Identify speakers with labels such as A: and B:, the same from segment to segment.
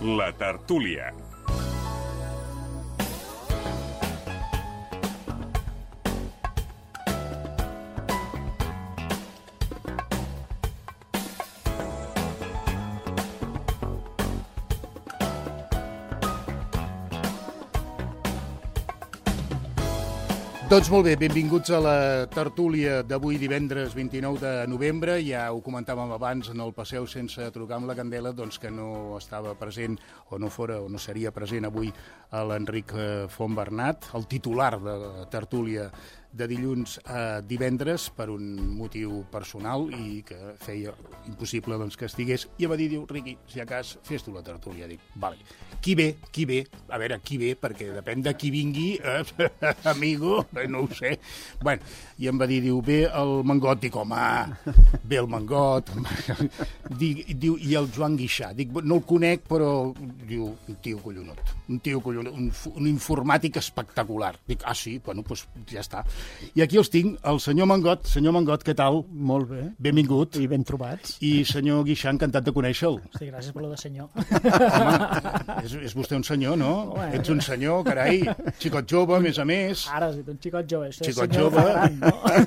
A: La tertúlia.
B: Doncs molt bé, benvinguts a la tertúlia d'avui divendres 29 de novembre. Ja ho comentàvem abans en el Passeu sense trucar amb la candela, doncs que no estava present o no seria present avui l'Enric Fontbernat, el titular de la tertúlia de dilluns a divendres per un motiu personal i que feia impossible doncs, que estigués. I em va dir, Riqui, si a cas fes tu la tertúlia. Dic, vale. Qui ve? A veure, qui ve, perquè depèn de qui vingui, amigo, no ho sé. Bueno, i em va dir, ve el Mangot. Dic, home, ve el Mangot. Diu, i el Joan Guixà. Dic, no el conec, però diu, un tio collonut, un informàtic espectacular. Dic, sí, bueno, doncs ja està. I aquí els tinc, el senyor Mangot. Senyor Mangot, què tal?
C: Molt bé.
B: Benvingut.
C: I ben trobats.
B: I senyor Guixà, encantat de conèixer-lo.
D: Sí, gràcies per lo de senyor.
B: Home, és vostè un senyor, no?
D: Bueno.
B: Ets un senyor, carai. Xicot jove, a més a més.
D: Ara, sí, un xicot jove.
B: Xicot jove.
D: Gran,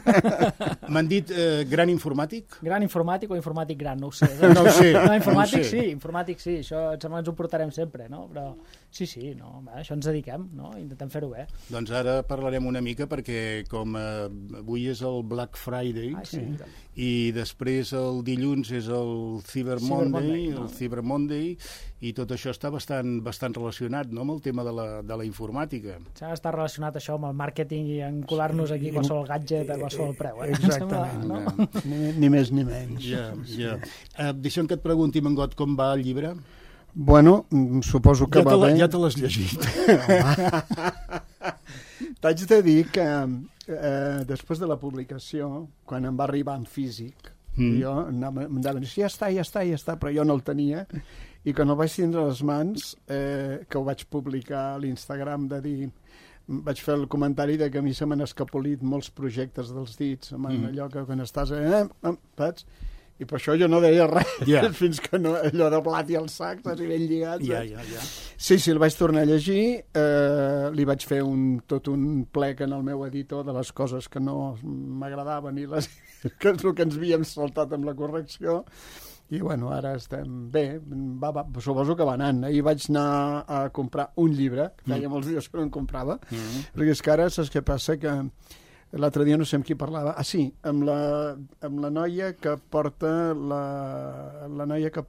D: no?
B: M'han dit gran informàtic?
D: Gran informàtic o informàtic gran, no ho sé.
B: No ho sé.
D: No, informàtic
B: no ho sé.
D: informàtic sí. Això em sembla que ens ho portarem sempre, no? Però sí, no, això ens dediquem, no? Intentem fer-ho bé.
B: Doncs ara parlarem una mica perquè com avui és el Black Friday i després el dilluns és el Cyber Monday,
D: no?
B: el Cyber Monday, i tot això està bastant relacionat, no?, amb el tema de la informàtica.
D: S'ha d'estar relacionat això amb el màrqueting i encolar-nos aquí qualsevol gadget a qualsevol preu.
C: Exactament.
D: No?
C: Ni més ni menys.
B: Ja. Deixa'm que et pregunti, Mangot, com va el llibre?
C: Bueno, suposo que va bé.
B: Ja te l'has llegit.
C: T'haig de dir que després de la publicació, quan em va arribar en físic, jo em anaven a dir, ja està, però jo no el tenia, i quan el vaig tindre a les mans, que ho vaig publicar a l'Instagram, vaig fer el comentari de que a mi se m'han escapolit molts projectes dels dits, allò que quan estàs... saps? I per això jo no deia res, fins que no, allò de blat i el sac, quasi ben lligat.
B: Ja.
C: Sí, el vaig tornar a llegir, li vaig fer tot un plec en el meu editor de les coses que no m'agradaven i el que ens havíem saltat amb la correcció. I, bueno, ara estem bé, suposo que va anant. Ahir vaig anar a comprar un llibre, que feia molts dies que no en comprava, perquè és que ara saps què passa? Que l'altre dia no sé amb qui parlava. Amb la noia que porta la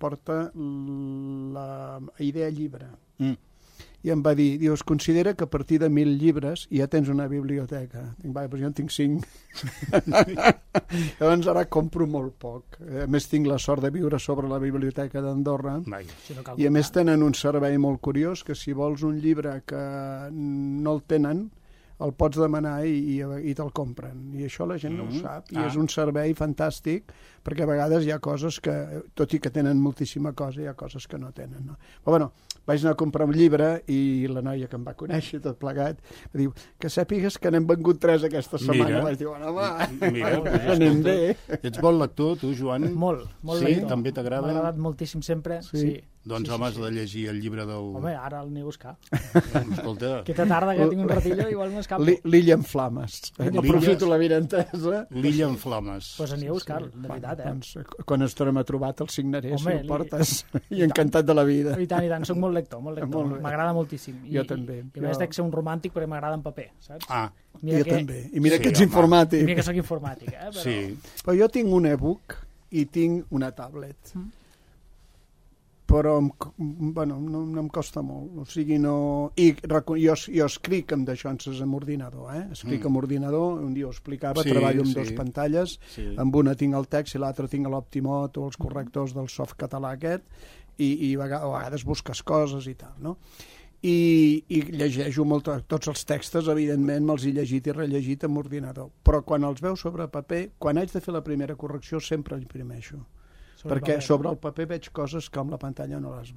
C: idea llibre. I em va dir, es considera que a partir de 1.000 llibres ja tens una biblioteca. Dic, però jo en tinc 5. Llavors ara compro molt poc. A més tinc la sort de viure sobre la biblioteca d'Andorra. I a més tenen un servei molt curiós, que si vols un llibre que no el tenen, el pots demanar i te'l compren. I això la gent no ho sap. I és un servei fantàstic, perquè a vegades hi ha coses que, tot i que tenen moltíssima cosa, hi ha coses que no tenen. No? Però bueno, vaig anar a comprar un llibre i la noia que em va conèixer tot plegat diu, que sàpigues que n'hem vengut 3 aquesta setmana. Vaig dir, anem bé.
B: Ets bon lector, tu, Joan?
D: Molt
B: sí,
D: lector.
B: També t'agrada?
D: M'ha agradat moltíssim sempre, sí.
B: Doncs home, has de llegir el llibre del...
D: Home, ara el aniré a buscar.
B: Escolta...
D: Aquesta tarda que tinc un ratillo, igual m'escapo.
C: L'Illa en flames. Aprofito la vinentesa.
B: L'Illa en flames.
D: Doncs aniré a buscar-lo, de veritat,
C: Doncs, quan ens tornem a trobar te'l signaré, si el portes. I encantat de la vida.
D: I tant, soc molt lector. M'agrada moltíssim.
C: Jo també.
D: I a més dec ser un romàntic perquè m'agrada en paper, saps?
C: Jo també. I mira que ets informàtic.
D: Mira que soc informàtic, però...
B: Sí.
C: Però jo tinc un e-book i tinc una tablet. Però no em costa molt. O sigui, no... Jo escric amb daixonses amb ordinador, Escric amb ordinador, un dia ho explicava, treballo amb 2 pantalles, amb una tinc el text i l'altra tinc l'Optimot o els correctors del soft català aquest, i a vegades busques coses i tal, no? I llegeixo tots els textos, evidentment, me'ls he llegit i rellegit amb ordinador. Però quan els veu sobre paper, quan haig de fer la primera correcció, sempre imprimeixo. Perquè sobre el paper veig coses que amb la pantalla no les veig.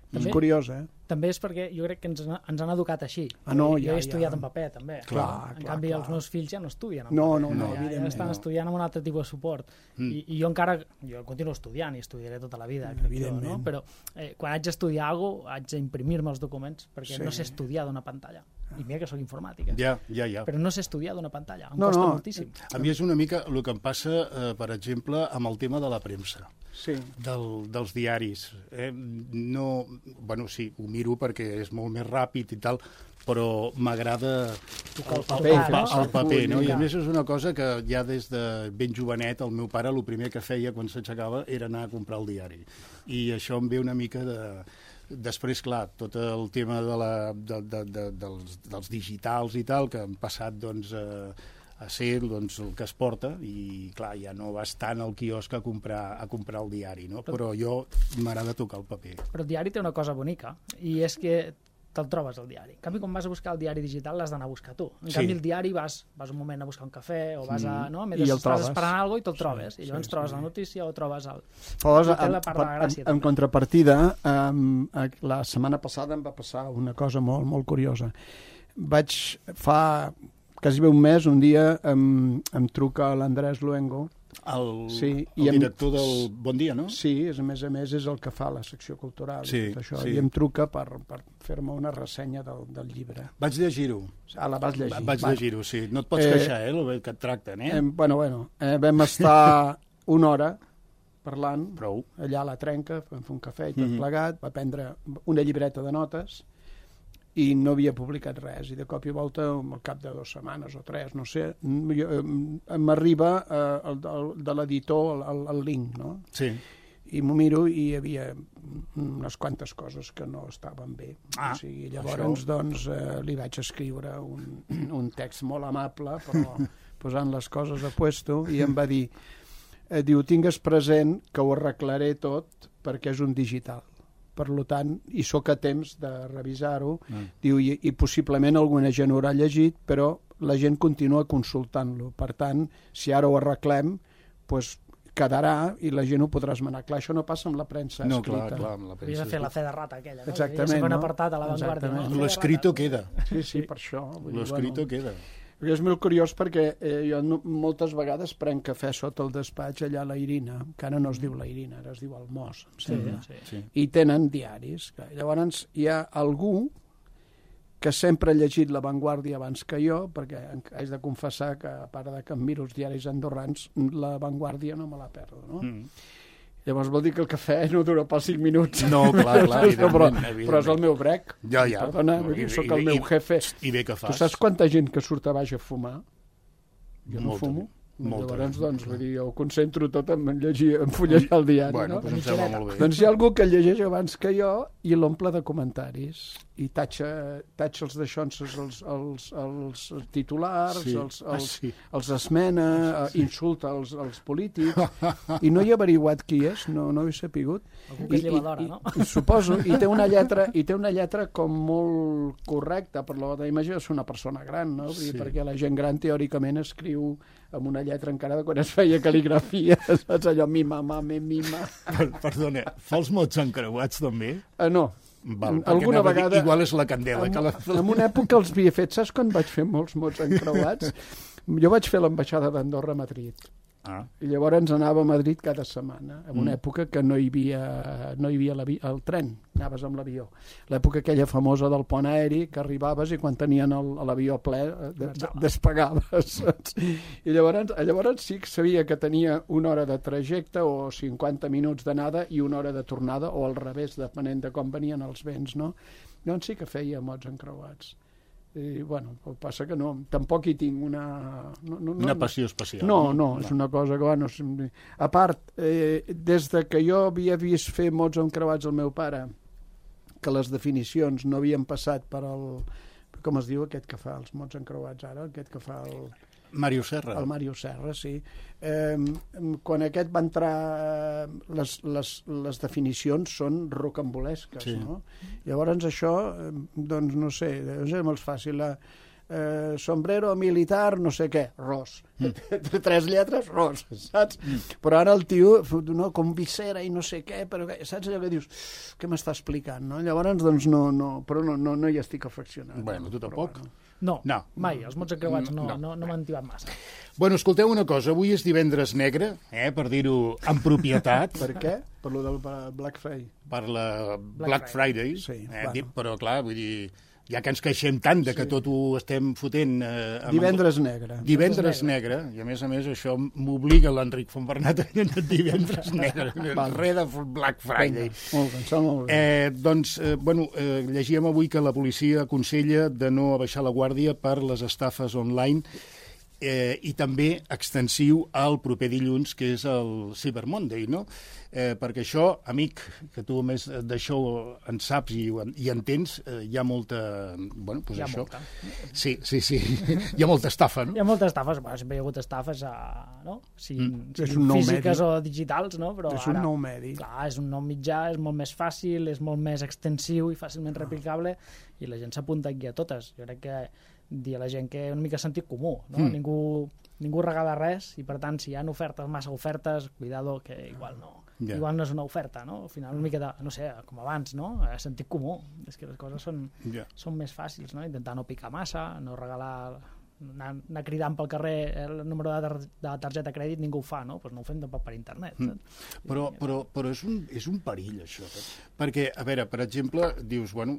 C: És curiós,
D: També és perquè jo crec que ens han educat així.
C: No,
D: jo he estudiat en paper, també.
C: Clar,
D: en canvi, els meus fills ja no estudien en
C: paper.
D: No, ja estan estudiant amb un altre tipus de suport. I jo encara, jo continuo estudiant i estudiaré tota la vida,
C: evidentment.
D: no? Però quan haig d'estudiar alguna cosa, haig d'imprimir-me els documents, perquè no sé estudiar d'una pantalla. I mira que sóc informàtic,
B: Ja.
D: Però no sé estudiar d'una pantalla, em costa moltíssim.
B: A mi és una mica el que em passa, per exemple, amb el tema de la premsa.
C: Sí.
B: Dels diaris. No, bueno, sí, ho miro perquè és molt més ràpid i tal, però m'agrada el paper, no? I a més és una cosa que ja des de ben jovenet el meu pare el primer que feia quan s'aixecava era anar a comprar el diari. I això em ve una mica de... Després, clar, tot el tema dels digitals i tal, que han passat, doncs, a ser doncs, el que es porta i, clar, ja no vas tant al quiosc a comprar el diari, no? Però jo m'agrada tocar el paper.
D: Però el diari té una cosa bonica, i és que te'l trobes, el diari. En canvi, quan vas a buscar el diari digital, l'has d'anar a buscar tu. En canvi, el diari vas un moment a buscar un cafè, o vas a... No? Mentre estàs esperant alguna cosa i te'l trobes. I llavors trobes la notícia o trobes el...
C: En contrapartida, la setmana passada em va passar una cosa molt, molt curiosa. Fa quasi un mes, un dia, em truca l'Andrés Luengo,
B: el director del Bon Dia, no?
C: Sí, a més és el que fa la secció cultural.
B: Sí.
C: I em truca per fer-me una ressenya del llibre.
B: Vaig llegir-ho.
C: La vas llegir.
B: Vaig llegir-ho, sí. No et pots queixar, el bé que et tracten,
C: Bueno, vam estar una hora parlant.
B: Prou.
C: Allà a la Trenca, vam fer un cafè i tot plegat, va prendre una llibreta de notes i no havia publicat res, i de cop i volta al cap de 2 setmanes o 3, no sé, m'arriba de l'editor el link, no?
B: Sí.
C: I m'ho miro i hi havia unes quantes coses que no estaven bé. Llavors, doncs, li vaig escriure un text molt amable, però posant les coses a puesto, i em va dir, tingues present que ho arreglaré tot perquè és un digital. Per tant, i sóc a temps de revisar-ho, diu, i possiblement alguna gent ho haurà llegit, però la gent continua consultant-lo. Per tant, si ara ho arreglem, doncs quedarà i la gent ho podrà esmenar. Clar, això no passa amb la premsa escrita.
B: No, clar, amb la premsa.
D: Hauries de fer la fe de rata aquella, no?
C: Exactament,
D: no? Apartat a la Vanguardia.
C: No?
B: L'escrito queda.
C: Sí, per això.
B: L'escrito queda.
C: És molt curiós perquè jo moltes vegades prenc cafè sota el despatx allà a la Irina, que ara no es diu la Irina, ara es diu el Mos, em sembla.
B: Sí.
C: I tenen diaris. Llavors hi ha algú que sempre ha llegit La Vanguardia abans que jo, perquè haig de confessar que, a part de que em miro els diaris andorrans, La Vanguardia no me la perdo, no? Llavors vol dir que el cafè no dura pas 5 minuts.
B: No, clar, evidentment.
C: Però és el meu brec.
B: Ja.
C: Perdona, soc el meu jefe.
B: I bé que fas.
C: Tu saps quanta gent que surt a baix a fumar? Jo no fumo.
B: Molta.
C: Llavors, doncs, vull dir, jo ho concentro tot en fullejar el diari.
B: Bueno,
C: no?
B: doncs em sembla molt bé.
C: Doncs hi ha algú que el llegeix abans que jo i l'omple de comentaris. I tatxa els deixonses, els titulars, els esmena, insulta els polítics, i no hi he averiguat qui és, no ho he sapigut.
D: Algú que és llevadora, no?
C: Suposo, i té una lletra com molt correcta, per la imatge és una persona gran, no? Perquè la gent gran teòricament escriu amb una lletra encara de quan es feia cal·ligrafia, saps allò, mima, mame, mima.
B: Perdona, fa els mots encreuats també?
C: No.
B: Val,
C: alguna vegada...
B: Igual és la candela.
C: En una època els havia fet, saps quan vaig fer molts mots encreuats? Jo vaig fer l'ambaixada d'Andorra a Madrid. I llavors anava a Madrid cada setmana, en una època que no hi havia el tren, anaves amb l'avió. L'època aquella famosa del pont aeri, que arribaves i quan tenien l'avió ple despegaves. I llavors sí que sabia que tenia una hora de trajecte o 50 minuts d'anada i una hora de tornada, o al revés, depenent de com venien els vents, no? Llavors sí que feia mots encreuats. I, bueno, el que passa que no, tampoc hi tinc
B: una passió especial.
C: No, és una cosa que, bueno, a part, des de que jo havia vist fer mots encreuats al meu pare, que les definicions no havien passat per com es diu aquest que fa els mots encreuats ara, aquest que fa
B: Màriu Serra.
C: El Màriu Serra, sí. Quan aquest va entrar, les definicions són rocambolesques, no? Llavors això, doncs no sé, és molt fàcil. sombrero militar, no sé què, Ros. 3 lletres, Ros, saps? Però ara el tio, no, com visera i no sé què, però saps allò que dius, què m'està explicant, no? Llavors, doncs, però no hi estic afeccionat.
B: Bueno, tu tampoc?
D: No, mai, els mots encreuats no m'han tibat massa.
B: Bueno, escolteu una cosa, avui és divendres negre, per dir-ho amb propietat.
C: Per què? Per lo del Black Friday.
B: Per la Black Friday,
C: sí,
B: però clar, vull dir, ja que ens queixem tant de que tot ho estem fotent...
C: Divendres negre.
B: Divendres negre, i a més això m'obliga l'Enric Fontbernat a dir divendres negre, res de Black Friday.
C: Molt bé.
B: Doncs, llegíem avui que la policia aconsella de no abaixar la guàrdia per les estafes online i també extensiu al proper dilluns, que és el Cyber Monday, no? Perquè això, amic, que tu més d'això en saps i entens, hi ha molta... Bueno, doncs això...
D: Molta.
B: Sí. Hi ha molta estafa, no?
D: Hi ha moltes estafes, sempre hi ha hagut estafes, no?
C: Siguin
D: físiques o digitals, no? Però
C: és un nou medi.
D: Clar, és un nou mitjà, és molt més fàcil, és molt més extensiu i fàcilment replicable, i la gent s'apunta aquí a totes. Jo crec que dir a la gent que una mica sentit comú, no? Ningú regala res, i per tant, si hi ha ofertes, massa ofertes, cuidado, que igual no és una oferta, no? Al final una mica de, no sé, com abans, no? Sentit comú. És que les coses són més fàcils, no? Intentar no picar massa, no regalar... anar cridant pel carrer el número de targeta de crèdit, ningú ho fa, no? Doncs no ho fem tampoc per internet.
B: Però és un perill, això. Perquè, a veure, per exemple, dius, bueno,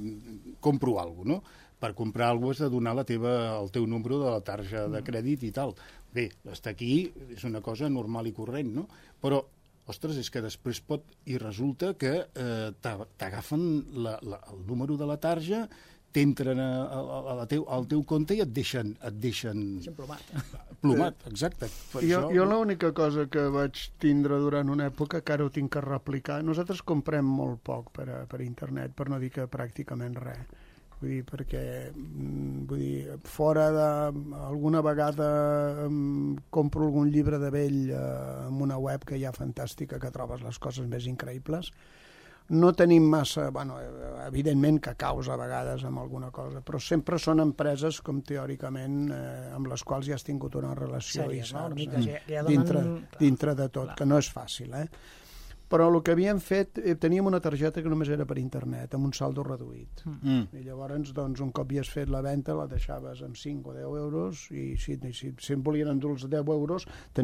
B: compro alguna cosa, no? Per comprar alguna cosa has de donar el teu número de la targeta de crèdit i tal. Bé, està aquí, és una cosa normal i corrent, no? Però, ostres, és que després i resulta que t'agafen el número de la targeta, t'entren al teu compte i et deixen plomat, exacte.
C: Jo l'única cosa que vaig tindre durant una època, que ara ho tinc que replicar, nosaltres comprem molt poc per internet, per no dir que pràcticament res. Perquè fora alguna vegada compro algun llibre de vell en una web que hi ha fantàstica, que trobes les coses més increïbles. No tenim massa, evidentment que causa a vegades amb alguna cosa, però sempre són empreses com teòricament amb les quals ja has tingut una relació i saps, dintre de tot, que no és fàcil, Però el que havíem fet, teníem una targeta que només era per internet, amb un saldo reduït. I llavors, doncs, un cop havies fet la venda, la deixaves amb 5 o 10 euros, i si em volien endur els 10 euros,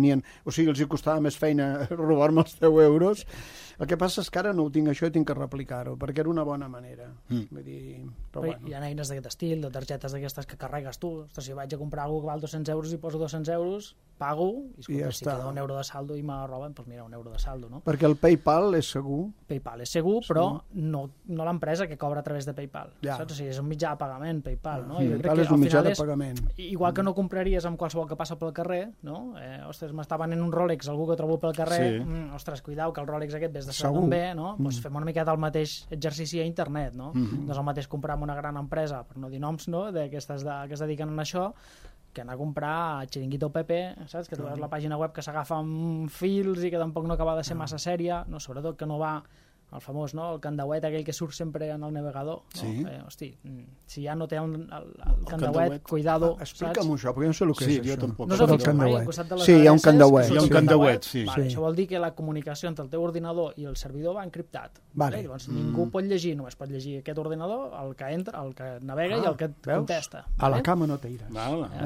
C: o sigui, els hi costava més feina robar-me els 10 euros. El que passa és que ara no ho tinc això i tinc que replicar-ho, perquè era una bona manera. Vull dir, però bueno.
D: Hi ha eines d'aquest estil, de targetes d'aquestes que carregues tu. Ostres, si vaig a comprar alguna que val 200 euros i poso 200 euros, pago, i escolta, si queda un euro de saldo i me roben, doncs mira, un euro de saldo, no?
C: Perquè el PayPal és segur.
D: PayPal és segur, però no l'empresa que cobra a través de PayPal. Saps? O sigui, és un mitjà de pagament, PayPal, no?
C: PayPal és un mitjà de pagament.
D: Igual que no compraries amb qualsevol que passa pel carrer, no? Ostres, m'està venent un Rolex, algú que trobo pel carrer, ostres, cuidao, que el Rolex aquest ves de saber d'on ve, no? Doncs fem una miqueta el mateix exercici a internet, no? Doncs el mateix comprar amb una gran empresa, per no dir noms, no? D'aquestes que es dediquen a això, que anar a comprar Chiringuito Pepe, saps? Que tu veus la pàgina web que s'agafa amb fils i que tampoc no acaba de ser massa sèria, no? Sobretot que no va el famós, no? El candauet aquell que surt sempre en el navegador, no?
C: Sí.
D: Hosti, si ja no té el candauet, cuidado,
C: explica'm això, perquè no sé el que és això.
B: Tampoc.
D: No és el candauet.
C: Sí, hi ha un candauet.
B: Hi ha un candauet, sí.
D: Vale, això vol dir que la comunicació entre el teu ordinador i el servidor va encriptat.
C: Vale.
D: Llavors ningú pot llegir, només pot llegir aquest ordinador, el que entra, el que navega i el que et contesta.
C: A la cama no t'iràs.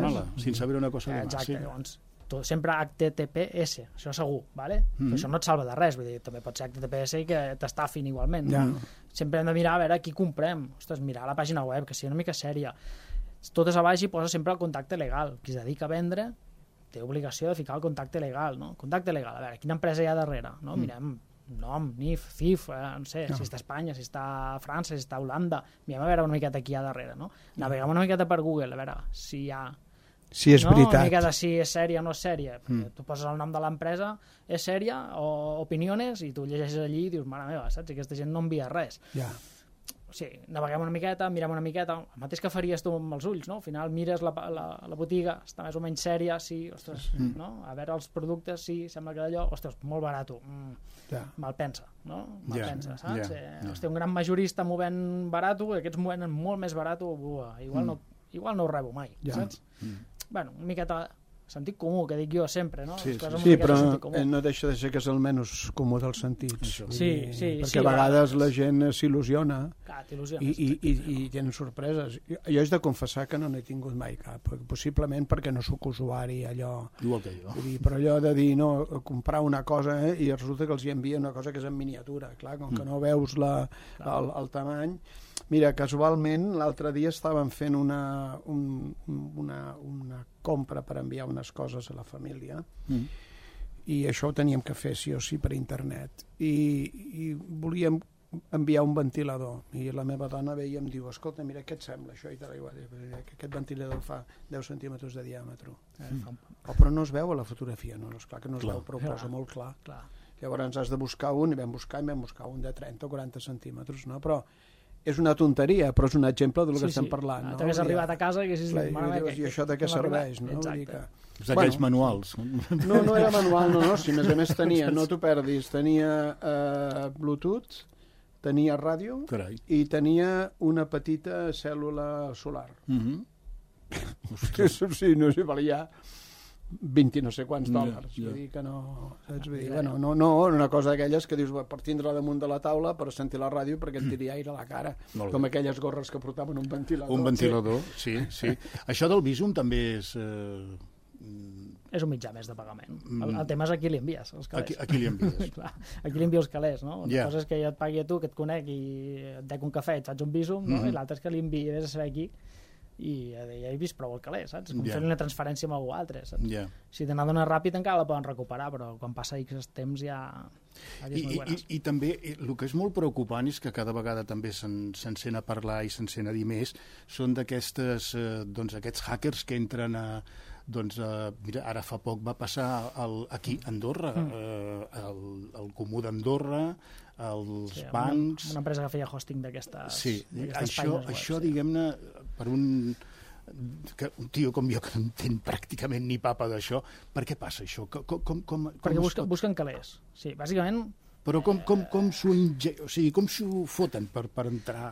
B: Sin saber una cosa de más.
D: Exacte, llavors sempre HTTPS, això segur, ¿vale? Però això no et salva de res, vull dir, també pot ser HTTPS i que t'estafin igualment. Sempre hem de mirar a veure qui comprem, ostres, mirar la pàgina web, que sigui una mica sèria. Totes a baix i posa sempre el contacte legal. Qui es dedica a vendre té obligació de ficar el contacte legal, no? Contacte legal, a veure, quina empresa hi ha darrere, no? Mirem nom, NIF, CIF, no sé, si està a Espanya, si està a França, si està a Holanda, mirem a veure una miqueta qui hi ha darrere, no? Naveguem una miqueta per Google, a veure si hi ha...
C: Si és veritat.
D: Una mica de si és sèria o no és sèria. Tu poses el nom de l'empresa, és sèria o opiniones, i tu llegeixes allí i dius, mare meva, saps? Aquesta gent no envia res. O sigui, naveguem una miqueta, mirem una miqueta, el mateix que faries tu amb els ulls, no? Al final mires la botiga, està més o menys sèria, sí, ostres, no? A veure els productes, sí, sembla que d'allò, ostres, molt barat, malpensa, no? Malpensa, saps? Hòstia, un gran majorista movent barat, aquests movent molt més barat, igual no igual no ho rebo mai, saps? Bueno, una miqueta sentit comú, que dic jo sempre, no?
C: Sí, però no deixa de ser que és el menys comú dels sentits. Perquè a vegades la gent s'il·lusiona i tenen sorpreses. Jo he de confessar que no n'he tingut mai cap, possiblement perquè no sóc usuari allò...
B: Igual que jo.
C: Però allò de dir, no, comprar una cosa i resulta que els hi envia una cosa que és en miniatura. Clar, com que no veus el tamany... Mira, casualment, l'altre dia estàvem fent una compra per enviar unes coses a la família i això ho teníem que fer sí o sí per internet i volíem enviar un ventilador i la meva dona veia i em diu, escolta, mira, què et sembla això? I aquest ventilador fa 10 centímetres de diàmetre. Però no es veu a la fotografia, no, esclar que no es veu, però ho posa molt clar. Llavors has de buscar un, i vam buscar un de 30 o 40 centímetres, no? Però és una tonteria, però és un exemple del que estem parlant.
D: T'hagués arribat a casa i haguessis dit,
C: i això de què serveix?
B: És d'aquells manuals.
C: No era manual, no, si a més tenia, no t'ho perdis, tenia Bluetooth, tenia ràdio i tenia una petita cèl·lula solar. Sí, no sé, valia 20 no sé quants dòlars. Vull dir que no... No, una cosa d'aquelles que dius per tindre-la damunt de la taula per sentir la ràdio perquè et tiri aire a la cara. Com aquelles gorres que portaven un ventilador.
B: Un ventilador, sí. Això del Bizum també és...
D: És un mitjà més de pagament. El tema és a qui li envies els calés.
B: A qui li envies.
D: Clar, a qui li envies els calés, no? Una cosa és que jo et pagui a tu, que et conec i et dec un cafè, et faig un Bizum, no? I l'altre és que li envies a saber qui i ja he vist prou el calés, saps? Com fer una transferència amb algú altre, saps? Si te n'adona ràpid encara la poden recuperar, però quan passa X temps ja...
B: I també el que és molt preocupant és que cada vegada també se'n sent a parlar i se'n sent a dir més, són d'aquests hackers que entren a... mira, ara fa poc va passar aquí a Andorra, el Comú d'Andorra, els bancs...
D: Una empresa que feia hosting d'aquestes
B: això diguem-ne, per un tio com jo que no entén pràcticament ni papa d'això, per què passa això?
D: Perquè busquen calés, sí, bàsicament...
B: Però com s'ho foten per entrar...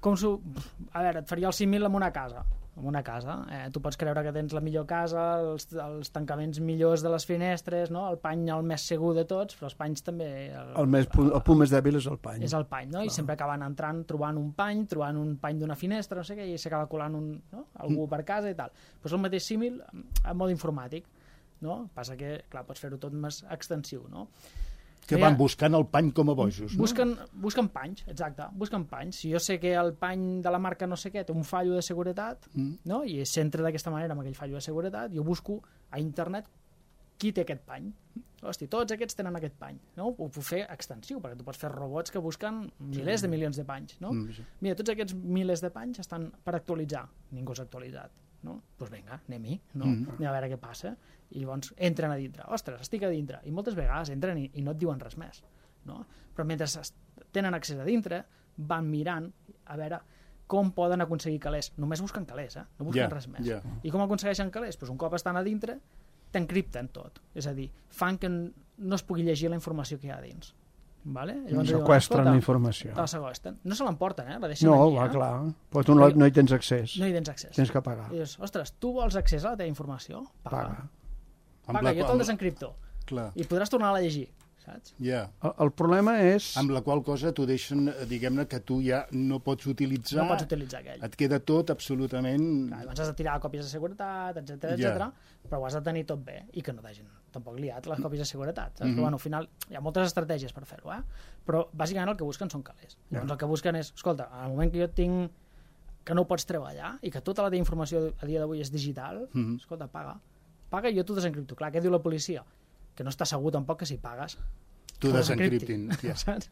D: A veure, et faria el símil amb una casa. Tu pots creure que tens la millor casa, els tancaments millors de les finestres, no? El pany el més segur de tots, però els panys també...
C: El punt més dèbil és el pany.
D: És el pany, no? I sempre acaben entrant, trobant un pany d'una finestra, no sé què, i s'acaba colant algú per casa i tal. Doncs el mateix símil en mode informàtic, no? Passa que, clar, pots fer-ho tot més extensiu, no?
B: Que van buscant el pany com a bojos, no?
D: Busquen panys, exacte, busquen panys. Si jo sé que el pany de la marca no sé què té un fallo de seguretat, no? I s'entra d'aquesta manera amb aquell fallo de seguretat, jo busco a internet qui té aquest pany. Hosti, tots aquests tenen aquest pany, no? Ho puc fer extensiu, perquè tu pots fer robots que busquen milers de milions de panys, no? Mira, tots aquests milers de panys estan per actualitzar. Ningú s'ha actualitzat, no? Doncs vinga, anem-hi, no? Anem a veure què passa. I llavors entren a dintre. Ostres, estic a dintre. I moltes vegades entren i no et diuen res més, no? Però mentre tenen accés a dintre, van mirant a veure com poden aconseguir calés. Només busquen calés, no busquen res més. I com aconsegueixen calés? Doncs un cop estan a dintre, t'encripten tot. És a dir, fan que no es pugui llegir la informació que hi ha dins. Vale?
C: Seqüestren la informació.
D: La seqüestren. No se l'emporten, la deixen
C: allí. No, clar. Però tu no hi tens accés.
D: No hi tens accés.
C: Tens que pagar.
D: I dius, ostres, tu vols accés a la teva informació? Paga. Paga, jo te'l desencripto. I podràs tornar a llegir, saps?
C: El problema és...
B: Amb la qual cosa t'ho deixen, diguem-ne, que tu ja no pots utilitzar...
D: No pots utilitzar aquell.
B: Et queda tot absolutament...
D: Llavors has de tirar còpies de seguretat, etc, però ho has de tenir tot bé i que no t'hagin tampoc liat les còpies de seguretat. Saps? Però, al final, hi ha moltes estratègies per fer-ho, però bàsicament el que busquen són calés. Llavors el que busquen és, escolta, en el moment que jo tinc que no ho pots treballar i que tota la teva informació a dia d'avui és digital, escolta, paga i jo t'ho desencripto. Clar, què diu la policia? Que no està segur tampoc que si pagues
B: t'ho desencriptin.
D: Saps?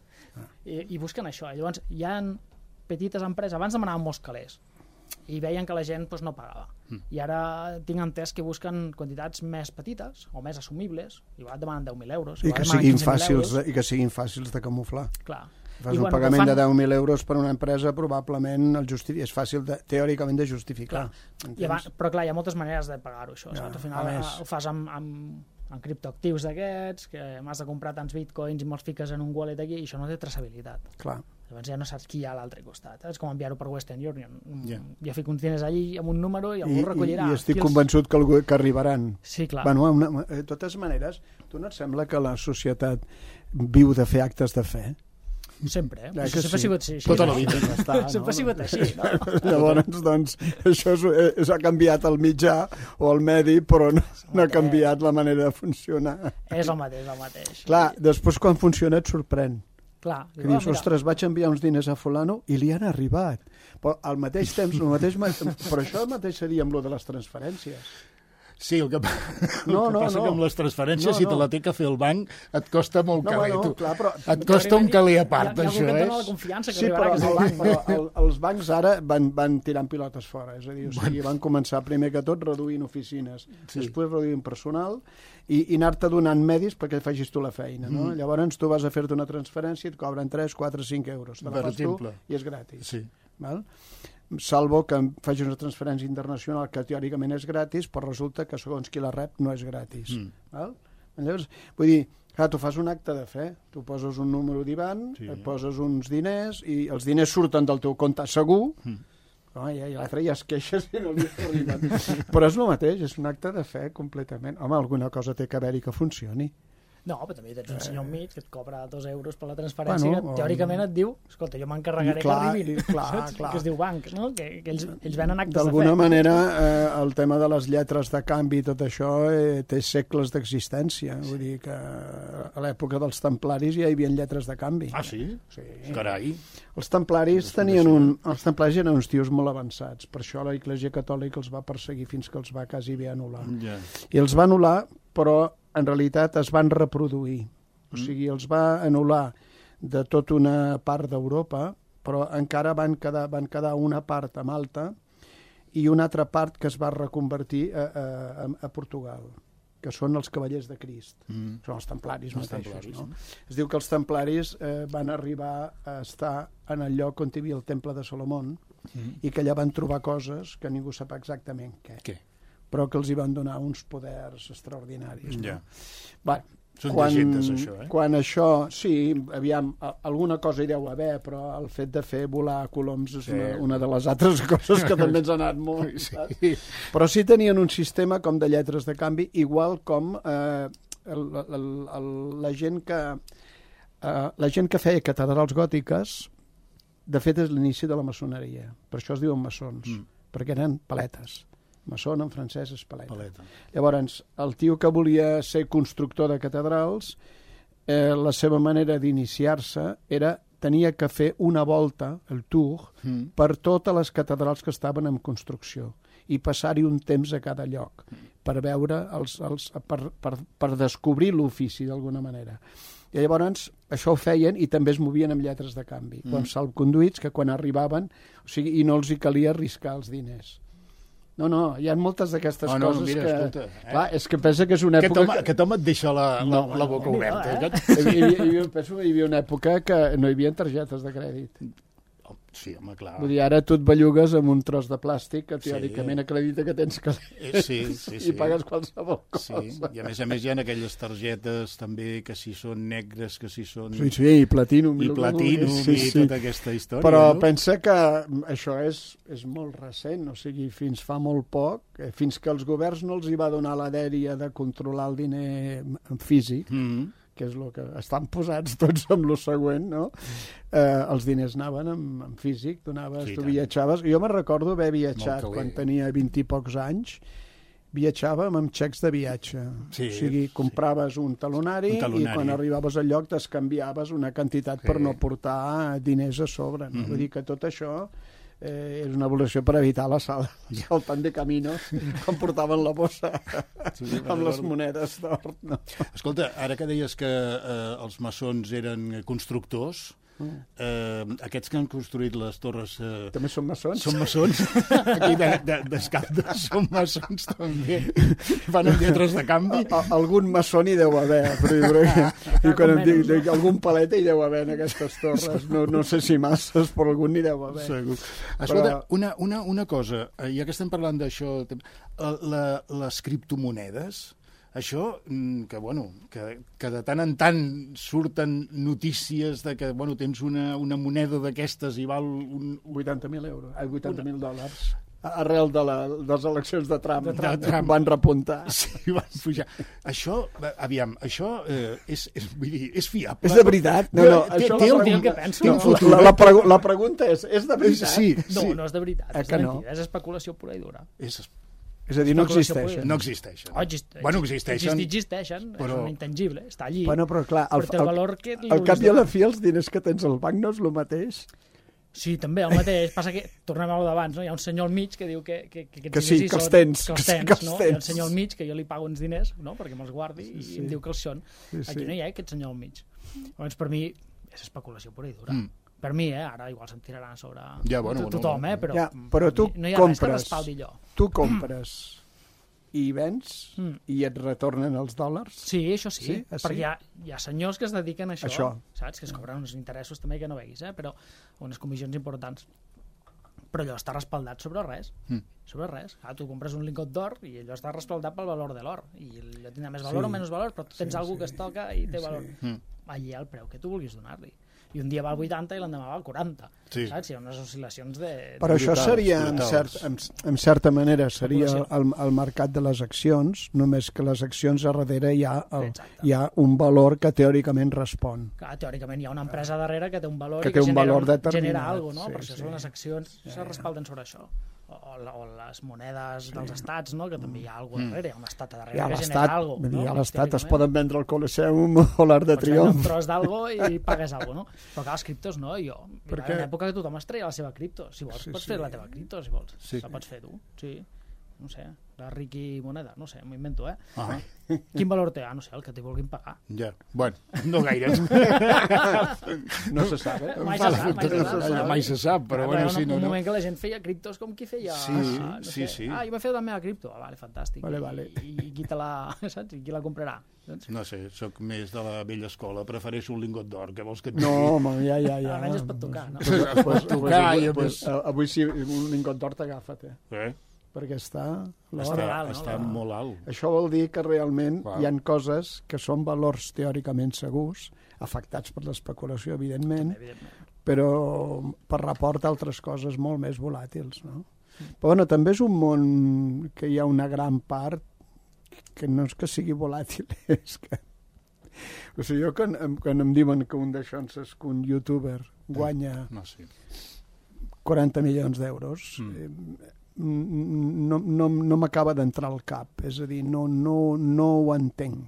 D: I busquen això. Llavors hi ha petites empreses, abans demanaven molts calés i veien que la gent no pagava. I ara tinc entès que busquen quantitats més petites o més assumibles, igual demanen 10.000 euros.
C: I que siguin fàcils de camuflar.
D: Clar.
C: Fas un pagament de 10.000 euros per una empresa, probablement és fàcil teòricament de justificar.
D: Però clar, hi ha moltes maneres de pagar-ho, això. Al final ho fas amb criptoactius d'aquests, que m'has de comprar tants bitcoins i me'ls fiques en un wallet aquí, i això no té traçabilitat.
C: Clar.
D: Llavors ja no saps qui hi ha a l'altre costat. És com enviar-ho per Western Union. Ja fico uns diners allí amb un número i algú recollirà.
C: I estic convençut que arribaran.
D: Sí, clar.
C: Bueno, de totes maneres, tu no et sembla que la societat viu de fer actes de fe?
D: Sempre, sempre ha sigut així.
B: Tota la vida.
D: Sempre ha sigut així, no?
C: Llavors, doncs, això ha canviat el mitjà o el medi, però no ha canviat la manera de funcionar.
D: És el mateix.
C: Clar, després quan funciona et sorprèn.
D: Clar.
C: Que dius, ostres, vaig enviar uns diners a fulano i li han arribat. Però al mateix temps, però això mateix seria amb lo de les transferències.
B: Sí, el que passa que amb les transferències, si te la té que fer el banc, et costa molt caler. Et costa un caler a part, això.
D: Hi ha algú que et dona la confiança que arribarà que és el banc.
C: Però els bancs ara van tirant pilotes fora. És a dir, van començar primer que tot reduint oficines, després reduint personal i anar-te donant medis perquè facis tu la feina. Llavors tu vas a fer-te una transferència i et cobren 3, 4, 5 euros. Te la fas tu i és gratis. Val? Salvo que facis una transferència internacional que teòricament és gratis, però resulta que segons qui la rep no és gratis. Val? Llavors, vull dir, clar, tu fas un acte de fe, tu poses un número d'IBAN, et poses uns diners i els diners surten del teu compte segur, i l'altre ja es queixa si no li arriben. Però és el mateix, és un acte de fe completament. Home, alguna cosa té que haver-hi que funcioni.
D: No, però també tens un senyor mig que et cobra 2 euros per la transferència, que teòricament et diu, escolta, jo m'encarregaré que arribin, que es diu banc, no? Que ells venen actes de fe.
C: D'alguna manera, el tema de les lletres de canvi i tot això té segles d'existència. Vull dir que a l'època dels templaris ja hi havia lletres de canvi.
B: Ah, sí? Sí. Carai.
C: Els templaris eren uns tios molt avançats, per això la Iglesia Catòlica els va perseguir fins que els va quasi bé anul·lar. I els va anul·lar, però en realitat es van reproduir. O sigui, els va anul·lar de tota una part d'Europa, però encara van quedar una part a Malta i una altra part que es va reconvertir a Portugal, que són els Cavallers de Crist. Són els templaris mateixos. No? Es diu que els templaris van arribar a estar en el lloc on hi havia el temple de Salomón i que allà van trobar coses que ningú sap exactament què. Però que els hi van donar uns poders extraordinaris.
B: Són llegendes, això,
C: Quan això, sí, aviam, alguna cosa hi deu haver, però el fet de fer volar coloms és una de les altres coses que també ens ha anat molt. Però sí tenien un sistema com de lletres de canvi, igual com la gent que feia catedrals gòtiques, de fet és l'inici de la maçoneria. Per això es diuen maçons, perquè eren paletes. Maçon en francès és paleta. Llavors, el tio que volia ser constructor de catedrals, la seva manera d'iniciar-se tenia que fer una volta, el tour, per totes les catedrals que estaven en construcció i passar-hi un temps a cada lloc per veure, per descobrir l'ofici d'alguna manera. I llavors això ho feien i també es movien amb lletres de canvi, com salconduits que quan arribaven, i no els hi calia arriscar els diners. No, hi ha moltes d'aquestes coses que...
B: Escolta,
C: clar, és que pensa que és una època...
B: Aquest home et deixa la boca oberta.
C: Penso que hi havia una època que no hi havia targetes de crèdit.
B: Sí, home, clar.
C: Vull dir, ara tu et bellugues amb un tros de plàstic que teòricament acredita que tens calés i pagues qualsevol cosa.
B: I a més hi ha aquelles targetes també que si són negres, que si són...
C: Sí, i platínum.
B: I tota aquesta història.
C: Però pensa que això és molt recent, o sigui, fins fa molt poc, fins que els governs no els hi va donar la dèria de controlar el diner físic, que és el que estan posats tots amb lo següent, no? Els diners anaven en físic, tu viatjaves. Jo me recordo haver viatjat quan tenia 20 i pocs anys, viatjàvem amb xecs de viatge. O sigui, compraves un talonari i quan arribaves al lloc t'escanviaves una quantitat per no portar diners a sobre. Vull dir que tot això és una evolució per evitar la saltant de camino quan portaven la bossa amb les monedes d'or.
B: Escolta, ara que deies que els maçons eren constructors, aquests que han construït les torres...
C: També són maçons?
B: Són maçons. Aquí d'Escalda són maçons també. Fan amb lletres de canvi.
C: Algun maçó n'hi deu haver. I quan em dic algun paleta hi deu haver en aquestes torres. No sé si masses, però algun n'hi deu haver.
B: Segur. Escolta, una cosa, ja que estem parlant d'això, les criptomonedes, Això, que de tant en tant surten notícies de que, tens una moneda d'aquestes i val
C: 80.000 euros, 80.000 dòlars. Arrel de les eleccions de Trump. Van repuntar.
B: Sí, van pujar. Això, aviam, és fiable.
C: És de veritat? No,
D: això té el que penso.
C: La pregunta és de veritat?
B: Sí.
D: No és de veritat, és mentida, és especulació pura i dura.
C: És a dir, no existeixen.
B: No existeixen.
D: Existeixen, però... és un intangible, està allí.
C: Però clar, al cap i a la fi els diners que tens al banc no és el mateix?
D: Sí, també, el mateix. Passa que, tornem a l'abans, no? Hi ha un senyor al mig que diu que
C: sí, que els tens.
D: No? Hi ha un senyor al mig que jo li pago uns diners, no? Perquè me'ls guardi, i em diu que els són. Aquí no hi ha aquest senyor al mig. Llavors, per mi, és especulació pura i dura. Per mi, ara igual se'm tiraran sobre tothom, però
C: tu
D: no hi ha res que respaldi allò.
C: Tu compres i vens i et retornen els dòlars?
D: Sí, això sí, perquè hi ha senyors que es dediquen a això. Saps? Que es cobren uns interessos també que no veguis, però unes comissions importants. Però allò està respaldat sobre res. Sobre res. Tu compres un lingot d'or i allò està respaldat pel valor de l'or. I allò tindrà més valor o menys valor, però tu tens alguna que es toca i té valor. Allí el preu que tu vulguis donar-li. I un dia val 80 i l'endemà val 40. Saps? Hi ha unes oscil·lacions de...
C: Però això seria, en certa manera, seria el mercat de les accions, només que les accions a darrere hi ha un valor que teòricament respon.
D: Clar, teòricament hi ha una empresa darrere que té un valor
C: i que
D: genera alguna cosa, no? Per això són les accions, se respalden sobre això. O les monedes dels estats, no? Que també hi ha alguna darrere, hi ha un estat darrere que genera alguna cosa.
C: Hi ha l'estat, es poden vendre el Colosseum o l'Arc de Triomf.
D: Pots vendre un tros d'algo i pagues alguna cosa, no? Però clar, les criptos no, hi ha una època que tothom es treia la seva cripto. Si vols, pots fer la teva cripto, si vols. La pots fer tu, sí. No sé, la Riqui moneda, no sé, m'ho invento, Quin valor té? No sé, el que t'hi vulguin pagar.
B: Ja, bueno, no gaire.
C: No se sap,
B: Mai se sap, però bueno, sí, no.
D: En un moment que la gent feia criptos com qui feia...
B: Sí.
D: Jo m'he fet la meva cripto. Vale, fantàstic.
C: Vale.
D: I qui te la... saps? I qui la comprarà?
B: No sé, sóc més de la vella escola, prefereixo un lingot d'or, què vols que et digui?
C: No, home, ja.
D: Almenys es pot tocar, no?
B: Es pot tocar.
C: Avui sí, un lingot d'or t'agafa, perquè està
B: molt alt.
C: Això vol dir que realment hi ha coses que són valors teòricament segurs, afectats per l'especulació, evidentment, però per rapport a altres coses molt més volàtils, no? Però també és un món que hi ha una gran part que no és que sigui volàtil, és que... O sigui, jo quan em diuen que un d'això, que un youtuber guanya 40 milions d'euros... no m'acaba d'entrar al cap, és a dir, no ho entenc.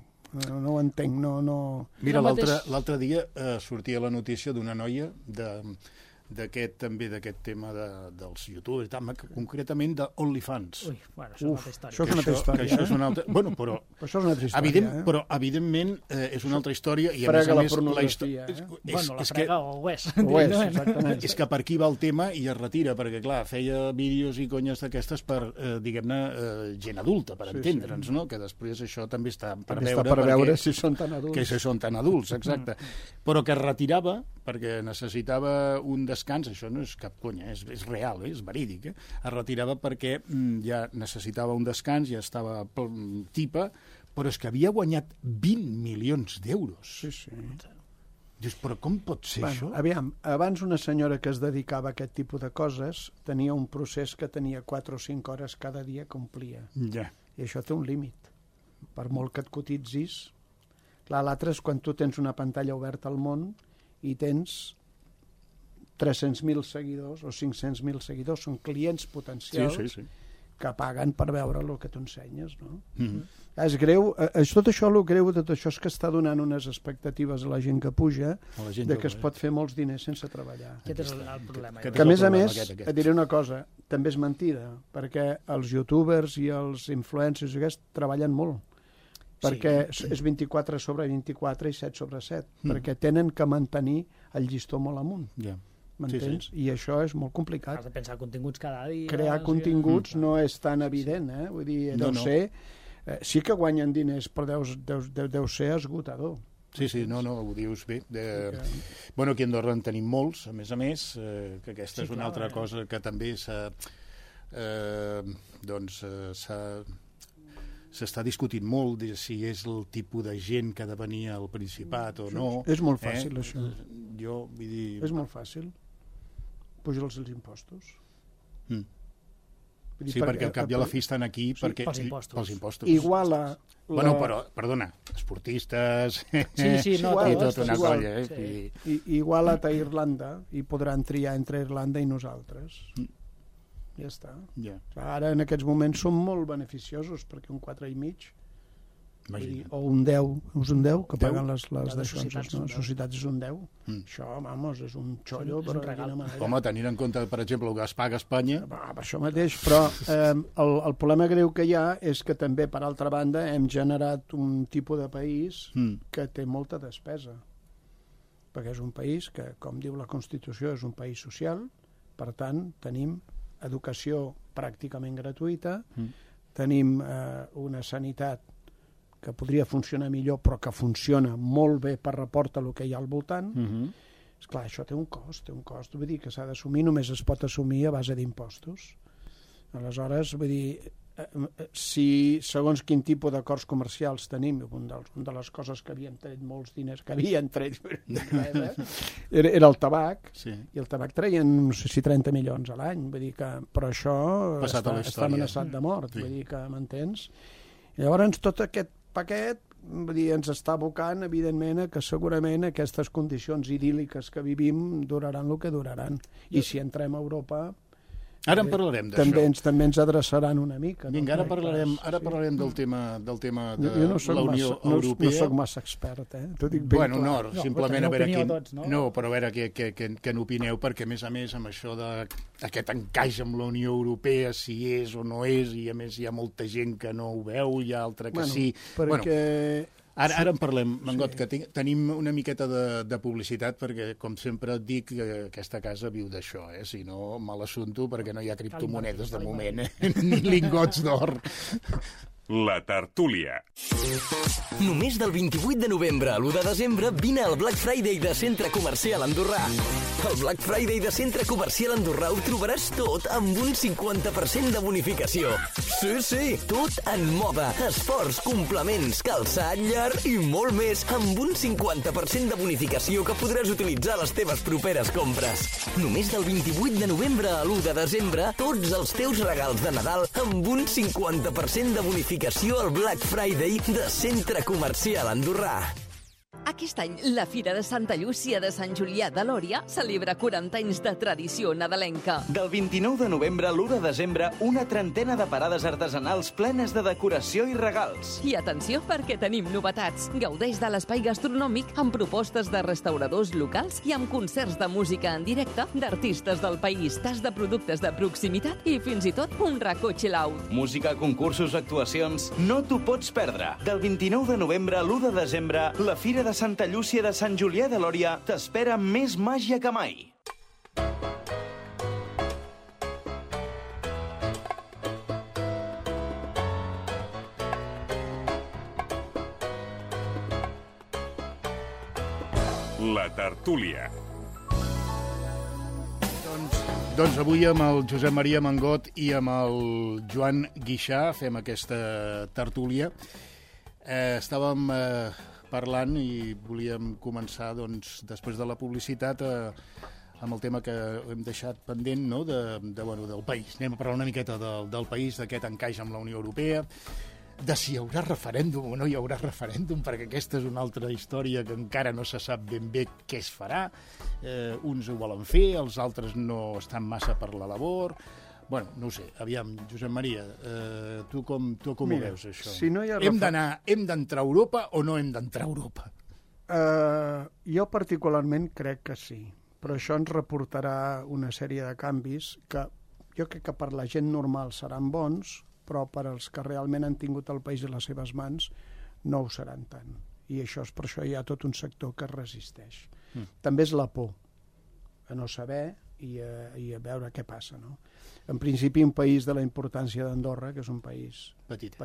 B: Mira, l'altre dia sortia la notícia d'una noia d'aquest tema dels youtubers, concretament d'OnlyFans.
D: Ui, bueno, això és una altra història.
C: Això és una altra història.
B: Això és una altra... Bueno, però...
C: Això és una altra història,
B: Però, evidentment, és una altra història i, a
C: més
B: la
C: pornografia,
D: Bueno, la frega o ho és.
C: Ho és, exactament.
B: És que per aquí va el tema i es retira, perquè, clar, feia vídeos i conyes d'aquestes per, diguem-ne, gent adulta, per entendre'ns, no? Que després això també està per
C: veure si són tan adults.
B: Que si són tan adults, exacte. Però que es retirava perquè necessitava un descans, això no és cap conya, és real, és verídic, es retirava perquè ja necessitava un descans, ja estava tipa, però és que havia guanyat 20 milions d'euros.
C: Sí.
B: Dius, però com pot ser això?
C: Aviam, abans una senyora que es dedicava a aquest tipus de coses tenia un procés que tenia 4 o 5 hores cada dia que omplia.
B: Ja.
C: I això té un límit. Per molt que et cotitzis... Clar, l'altre és quan tu tens una pantalla oberta al món i tens 300.000 seguidors o 500.000 seguidors, són clients potencials que paguen per veure el que tu ensenyes, no? És greu, tot això és que està donant unes expectatives a la gent que puja de que es pot fer molts diners sense treballar.
D: Aquest és el problema.
C: Que a més, et diré una cosa, també és mentida, perquè els youtubers i els influencers treballen molt, perquè és 24 sobre 24 i 7 sobre 7, perquè tenen que mantenir el llistó molt amunt. M'entens? I això és molt complicat.
D: Has de pensar continguts cada dia.
C: Crear continguts no és tan evident, vull dir, deu ser... Sí que guanyen diners, però deu ser esgotador.
B: Sí, no, ho dius bé. Bueno, aquí a Andorra en tenim molts, a més, que aquesta és una altra s'està discutint molt de si és el tipus de gent que ha de venir al Principat o no.
C: És molt fàcil, això.
B: Jo, vull dir...
C: És molt fàcil. Puja'ls els impostos.
B: Sí, perquè al cap i a la fi estan aquí pels impostos.
C: Iguala...
B: Bueno, però, perdona, esportistes...
D: Sí, no,
B: i tota una colla.
C: Iguala't a Irlanda i podran triar entre Irlanda i nosaltres. Ja està. Ara, en aquests moments, són molt beneficiosos, perquè un 4,5, o un 10, que paguen les societats és un 10. Això, vamos, és un xollo.
B: Home, tenint en compte, per exemple, el que es paga a Espanya...
C: Per això mateix, però el problema greu que hi ha és que també, per altra banda, hem generat un tipus de país que té molta despesa. Perquè és un país que, com diu la Constitució, és un país social, per tant, tenim educació pràcticament gratuïta, tenim una sanitat que podria funcionar millor però que funciona molt bé per rapport a el que hi ha al voltant. Esclar, això té un cost, vull dir que s'ha d'assumir, només es pot assumir a base d'impostos. Aleshores, vull dir, si segons quin tipus d'acords comercials tenim, una de les coses que havien tret molts diners, era el tabac, i el tabac treien, no sé si 30 milions a l'any, vull dir que, però això està amenaçat de mort, vull dir que m'entens? I llavors tot aquest paquet, vull dir, ens està abocant, evidentment, que segurament aquestes condicions idíl·liques que vivim duraran el que duraran. I si entrem a Europa...
B: Ara en parlarem d'això.
C: També ens adreçaran una mica.
B: Vinga, ara parlarem del tema de la Unió Europea.
C: No soc massa expert,
B: Bueno, no, simplement a veure però a veure què n'opineu, perquè a més, amb això d'aquest encaix amb la Unió Europea, si és o no és, i a més hi ha molta gent que no ho veu, hi ha altra que sí.
C: Perquè...
B: Ara en parlem, Mangot, que tenim una miqueta de publicitat, perquè, com sempre et dic, aquesta casa viu d'això, si no, mal assumpto, perquè no hi ha criptomonedes de moment, ni lingots d'or.
A: La tertúlia.
E: Només del 28 de novembre a l'1 de desembre vine al Black Friday de Centre Comercial Andorrà. Al Black Friday de Centre Comercial Andorrà ho trobaràs tot amb un 50% de bonificació. Sí, tot en moda, esports, complements, calçat, llar i molt més, amb un 50% de bonificació que podràs utilitzar a les teves properes compres. Només del 28 de novembre a l'1 de desembre, tots els teus regals de Nadal amb un 50% de bonificació al Black Friday de Centre Comercial Andorrà.
F: Aquest any, la Fira de Santa Llúcia de Sant Julià de Lòria celebra 40 anys de tradició nadalenca.
G: Del 29 de novembre a l'1 de desembre, una trentena de parades artesanals plenes de decoració i regals.
F: I atenció, perquè tenim novetats. Gaudeix de l'espai gastronòmic amb propostes de restauradors locals i amb concerts de música en directe d'artistes del país, tas de productes de proximitat i fins i tot un racó chill-out.
G: Música, concursos, actuacions... No t'ho pots perdre. Del 29 de novembre a l'1 de desembre, la Fira de Santa Llúcia de Sant Julià de Lòria t'espera amb més màgia que mai.
A: La tertúlia.
B: Doncs avui amb el Josep Maria Mangot i amb el Joan Guixà fem aquesta tertúlia. Estàvem parlant i volíem començar, doncs, després de la publicitat, amb el tema que hem deixat pendent, no? Del país. Anem a parlar una miqueta del país, d'aquest encaix amb la Unió Europea, de si hi haurà referèndum o no hi haurà referèndum, perquè aquesta és una altra història que encara no se sap ben bé què es farà. Uns ho volen fer, els altres no estan massa per la labor. Bueno, no ho sé, aviam, Josep Maria, tu com ho veus, això?
C: Si no
B: hem d'entrar a Europa o no hem d'entrar a Europa?
C: Jo particularment crec que sí, però això ens reportarà una sèrie de canvis que jo crec que per la gent normal seran bons, però per als que realment han tingut el país a les seves mans no ho seran tant. I això és per això hi ha tot un sector que resisteix. També és la por a no saber i a veure què passa, no? En principi, un país de la importància d'Andorra, que és un país petit,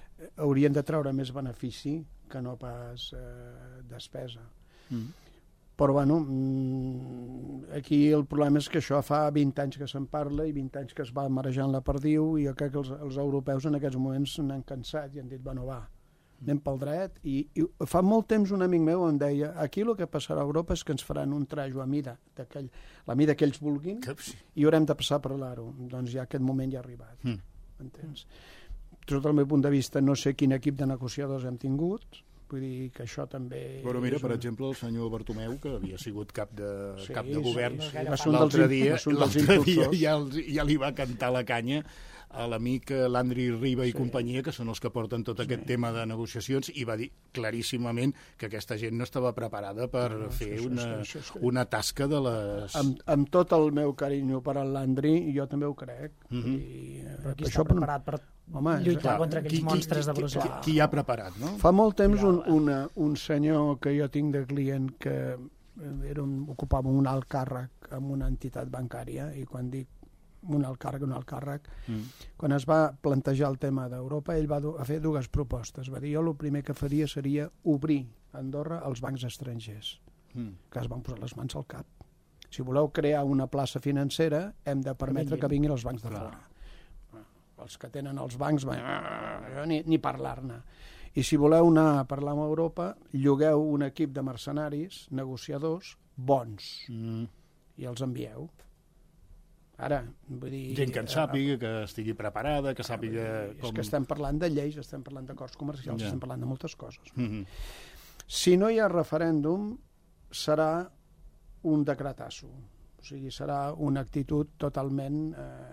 C: haurien de treure més benefici que no pas despesa. Però, bueno, aquí el problema és que això fa 20 anys que se'n parla i 20 anys que es va marejant la perdiu, i jo crec que els europeus en aquests moments n'han cansat i han dit, bueno, va, anem pel dret. I fa molt temps un amic meu em deia, aquí el que passarà a Europa és que ens faran un trajo a mida, la mida que ells vulguin, i haurem de passar per l'aro. Doncs ja aquest moment ja ha arribat. M'entens? Des del meu punt de vista no sé quin equip de negociadors hem tingut, vull dir que això també...
B: Però mira, per exemple, el senyor Bartomeu, que havia sigut cap de govern,
C: l'altre dia
B: ja li va cantar la canya a l'amic Landry Riba i companyia, que són els que porten tot aquest tema de negociacions, i va dir claríssimament que aquesta gent no estava preparada per fer una tasca de les...
C: Amb tot el meu carinyo per al Landry, jo també ho crec.
D: Però qui està preparat per lluitar contra aquells monstres de Brussel·les?
B: Qui ha preparat, no?
C: Fa molt temps un senyor que jo tinc de client que ocupava un alt càrrec en una entitat bancària, i quan dic un alt càrrec, quan es va plantejar el tema d'Europa, ell va fer dues propostes. Va dir, jo el primer que faria seria obrir a Andorra els bancs estrangers, que es van posar les mans al cap. Si voleu crear una plaça financera, hem de permetre que vinguin els bancs de fora. Els que tenen els bancs, ni parlar-ne. I si voleu anar a parlar amb Europa, llogueu un equip de mercenaris, negociadors, bons, i els envieu. Ara, vull dir...
B: Gent que en sàpiga, que estigui preparada, que sàpiga com...
C: És que estem parlant de lleis, estem parlant d'acords comercials, estem parlant de moltes coses. Si no hi ha referèndum, serà un decretasso. O sigui, serà una actitud totalment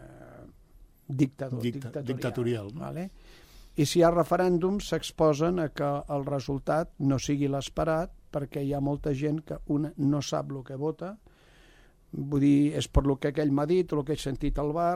C: dictatorial. Vale? I si hi ha referèndum, s'exposen a que el resultat no sigui l'esperat, perquè hi ha molta gent que no sap el que vota. Vull dir, és per lo que aquell m'ha dit, el que he sentit al bar.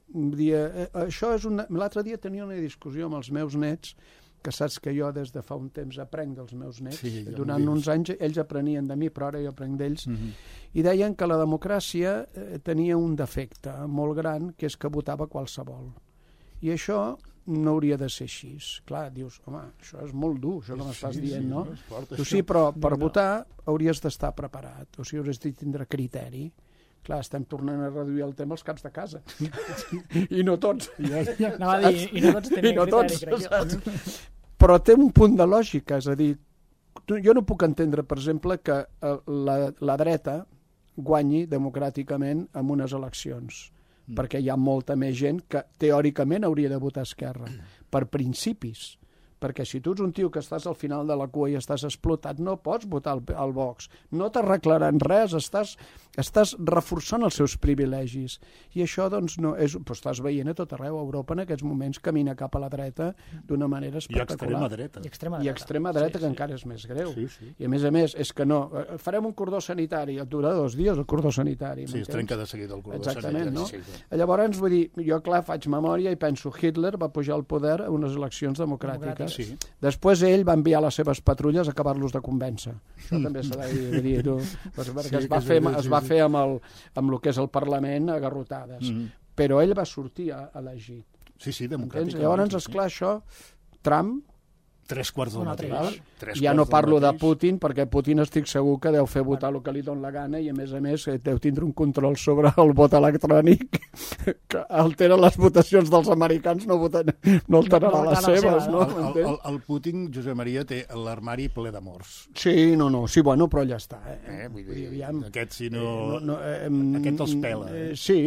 C: Això és l'altre dia tenia una discussió amb els meus nets, que saps que jo des de fa un temps aprenc dels meus nets. Durant uns anys ells aprenien de mi, però ara jo aprenc d'ells. I deien que la democràcia tenia un defecte molt gran, que és que votava qualsevol. I això no hauria de ser així. Clar, dius, home, això és molt dur, això que m'estàs dient, no? Sí, però per votar hauries d'estar preparat, o sigui, hauries de tindre criteri. Clar, estem tornant a reduir el tema als caps de casa. I no tots.
D: Anava a dir, i no tots tenien criteri, crec jo.
C: Però té un punt de lògica, és a dir, jo no puc entendre, per exemple, que la dreta guanyi democràticament en unes eleccions, perquè hi ha molta més gent que teòricament hauria de votar Esquerra, per principis. Perquè si tu ets un tio que estàs al final de la cua i estàs explotat, no pots votar al Vox. No t'arreglaran res, estàs reforçant els seus privilegis. I això, doncs, no és... Però estàs veient a tot arreu, Europa en aquests moments camina cap a la dreta d'una manera espectacular.
B: I
C: extrema dreta, que encara és més greu. I a més, és que no... Farem un cordó sanitari, et durarà 2 dies el cordó sanitari.
B: Sí, es trenca de seguida el cordó sanitari.
C: Exactament, no? Llavors, vull dir, jo, clar, faig memòria i penso, Hitler va pujar al poder a unes eleccions democràtiques. Després ell va enviar les seves patrulles a acabar-los de convèncer. Això també s'ha de dir, perquè es va fer amb el que és el Parlament a garrotades. Però ell va sortir elegit.
B: Sí, democràticament.
C: Llavors, esclar, això, Trump...
B: 3/4 del mateix.
C: Ja no parlo de Putin, perquè Putin estic segur que deu fer votar el que li dona la gana i, a més, deu tindre un control sobre el vot electrònic que altera les votacions dels americans, no alterarà les seves, no?
B: El Putin, Josep Maria, té l'armari ple d'amors.
C: Sí, sí, bueno, però ja està.
B: Vull dir, aquest, si no... Aquest els pela.
C: Sí,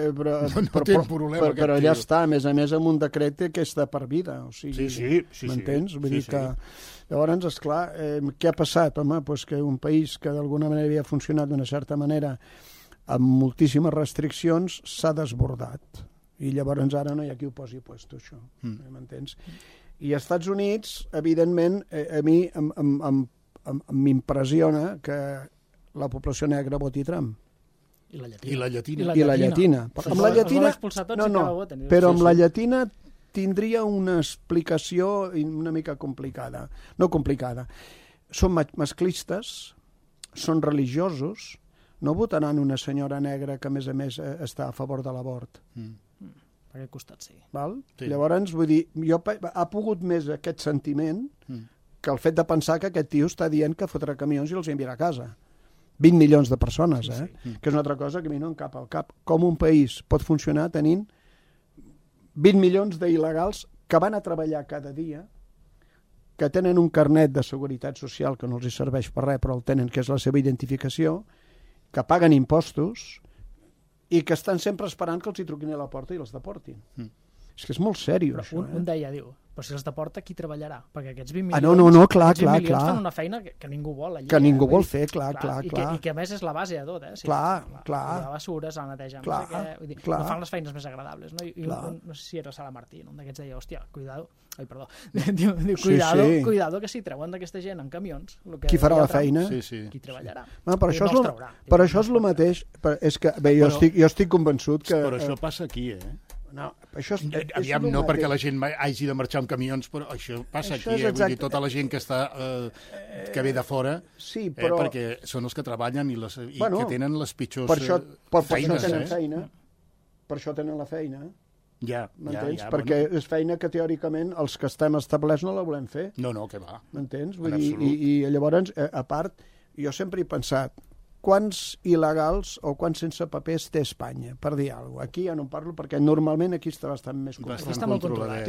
C: però ja està, a més, amb un decret que és de per vida.
B: Sí.
C: M'entens? Vull dir que... Llavors, esclar, què ha passat? Home, doncs que un país que d'alguna manera havia funcionat d'una certa manera amb moltíssimes restriccions s'ha desbordat. I llavors ara no hi ha qui ho posi puesto, això. M'entens? I als Estats Units, evidentment, a mi m'impressiona que la població negra voti Trump.
D: I la
C: llatina. Amb la llatina... Però amb la llatina tindria una explicació una mica complicada. No complicada. Són masclistes, són religiosos, no votaran una senyora negra que, a més, està a favor de l'abort.
D: Per aquest costat, sí.
C: Val? Sí. Llavors, vull dir, ha pogut més aquest sentiment que el fet de pensar que aquest tio està dient que fotrà camions i els enviarà a casa. 20 milions de persones, que és una altra cosa que a mi no em cap al cap. Com un país pot funcionar tenint 20 milions d'il·legals que van a treballar cada dia, que tenen un carnet de seguretat social que no els serveix per res, però el tenen, que és la seva identificació, que paguen impostos i que estan sempre esperant que els hi truquin a la porta i els deportin. És que és molt seriós, això.
D: Un deia, diu, però si els deporta, qui treballarà? Perquè aquests 20 milions,
C: clar,
D: fan una feina que ningú vol allà.
C: Que ningú vol fer, clar.
D: I que a més és la base de tot,
C: Si clar.
D: La basura, la neteja, no sé què. Vull dir, no fan les feines més agradables, no? I no sé si era Sala Martí, un d'aquests deia, hòstia, cuidado, diu, cuidado que si treuen d'aquesta gent en camions...
C: Qui farà la feina?
D: Qui treballarà?
C: Per això és el mateix. És que, bé, jo estic convençut que...
B: Però això passa aquí,
C: No, això
B: aviam, no perquè la gent hagi de marxar amb camions, però això passa aquí, vull dir, tota la gent que que ve de fora, perquè són els que treballen i que tenen les pitjors feines.
C: Per això tenen la feina.
B: Ja,
C: perquè és feina que teòricament els que estem establerts no la volem fer.
B: No, que va.
C: M'entens? I llavors, a part, jo sempre he pensat, quants il·legals o quants sense papers té Espanya, per dir alguna cosa. Aquí ja no en parlo, perquè normalment aquí està bastant més controlat.
D: Aquí està molt controlat.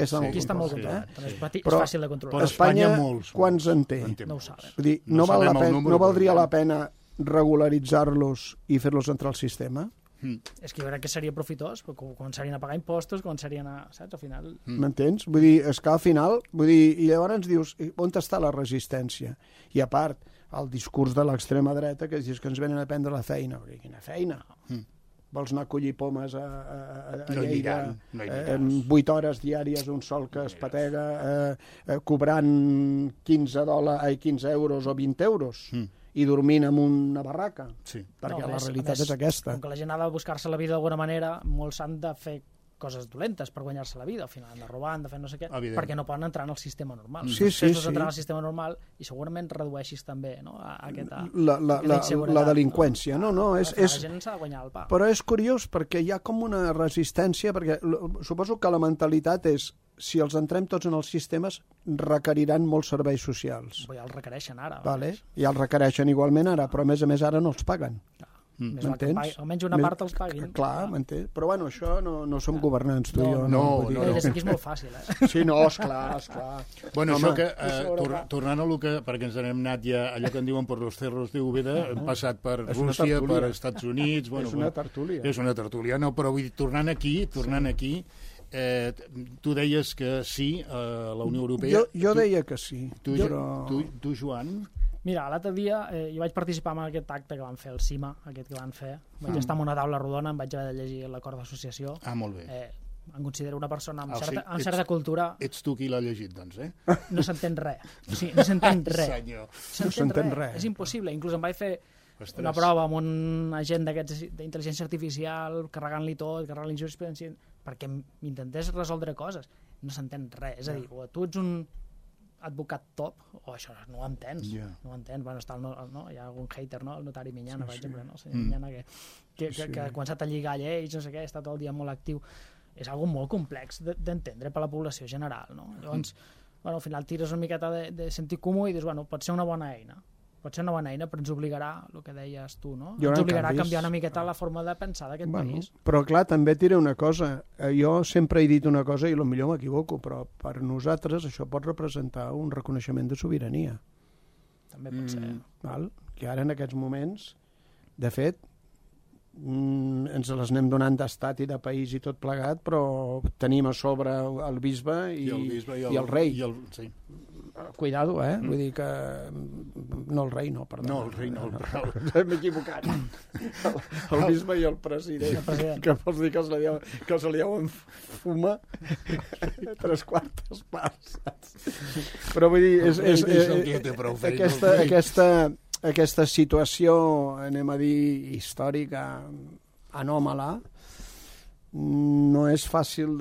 D: És fàcil de controlar.
C: Però Espanya, quants en té?
D: No ho saben.
C: Vull dir, no valdria la pena regularitzar-los i fer-los entrar al sistema?
D: És que jo crec que seria profitós, perquè començarien a pagar impostos, començarien a... Saps? Al final...
C: M'entens? Vull dir, és que al final... I llavors ens dius, on està la resistència? I a part, el discurs de l'extrema dreta, que dius que ens venen a prendre la feina. Quina feina? Vols anar a collir pomes a Lleida 8 hores diàries, un sol que es patega, cobrant 15 euros o 20 euros i dormint en una barraca, perquè la realitat és aquesta.
D: Com que la gent ha de buscar-se la vida d'alguna manera, molts han de fer coses dolentes per guanyar-se la vida, al final han de robar, han de fer no sé què, perquè no poden entrar en el sistema normal.
C: Sí.
D: Entrar al sistema normal i segurament redueixis també aquesta
C: la delinqüència. No,
D: la gent s'ha de guanyar el pa.
C: Però és curiós perquè hi ha com una resistència, perquè suposo que la mentalitat és si els entrem tots en els sistemes requeriran molts serveis socials.
D: Ja els requereixen ara.
C: Ja els requereixen igualment ara, però a més ara no els paguen. M'entens?
D: Almenys una part els paguin.
C: Clar, m'entens? Però bueno, això no som governants, tu i jo.
D: No. Des d'aquí és molt fàcil,
C: Sí, no, esclar.
B: Bueno, això que, tornant a lo que, perquè ens n'hem anat ja, allò que en diuen per los cerros de Úbeda, hem passat per Rússia, per Estats Units...
C: És una tertúlia.
B: És una tertúlia, no, però vull dir, tornant aquí, tu deies que sí a la Unió Europea...
C: Jo deia que sí.
B: Tu, Joan...
D: Mira, l'altre dia jo vaig participar en aquest acte que van fer el CIMA, aquest que van fer. Vaig estar en una taula rodona, em vaig haver de llegir l'acord d'associació.
B: Molt bé.
D: Em considero una persona amb certa cultura...
B: Ets tu qui l'ha llegit, doncs,
D: No s'entén res. Sí, no s'entén res.
B: Senyor.
C: No s'entén res.
D: És impossible. Inclús em vaig fer una prova amb un agent d'aquests d'intel·ligència artificial, carregant-li tot, carregant-li jurisprudència, perquè m'intentés resoldre coses. No s'entén res. És a dir, o tu ets un advocat top, o això no ho entens. No ho entens. Bueno, hi ha algun hater, no? El notari Miñana, per exemple, no? Miñana que ha començat a lligar lleis, no sé què, està tot el dia molt actiu. És algo molt complex d'entendre per la població general, no? Llavors, al final tires una miqueta de sentit comú i dius, bueno, pot ser una bona eina. Pot ser una bona eina, però ens obligarà, el que deies tu, no? Ens obligarà a canviar una miqueta la forma de pensar d'aquest país.
C: Però clar, també et diré una cosa. Jo sempre he dit una cosa i potser m'equivoco, però per nosaltres això pot representar un reconeixement de sobirania.
D: També pot ser.
C: Que ara en aquests moments, de fet, ens les anem donant d'estat i de país i tot plegat, però tenim a sobre el bisbe i el rei.
B: Sí.
C: Cuidado, vull dir que... No el rei, no, perdó.
B: No, el rei no.
C: M'he equivocat. El bisbe i el president. Que vols dir que se li deuen fumar 3/4 parts. Però vull dir, aquesta situació, anem a dir, històrica, anòmala, no és fàcil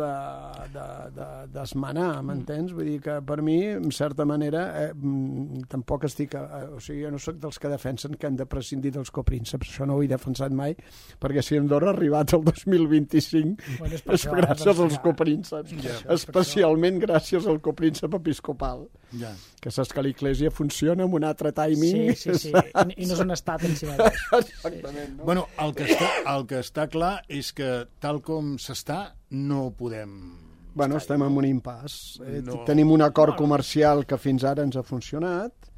C: d'esmenar, m'entens? Vull dir que per mi, en certa manera, tampoc estic... O sigui, jo no sóc dels que defensen que han de prescindir dels coprínceps, això no ho he defensat mai, perquè si Andorra ha arribat al 2025 és gràcies als coprínceps, especialment gràcies al copríncep episcopal, que saps que l'Església funciona amb un altre timing.
D: Sí, i no és un estat en si mateix.
C: Exactament.
B: Bueno, el que està clar és que tal com s'està no podem...
C: Bueno, estem en un impàs. Tenim un acord comercial que fins ara ens ha funcionat.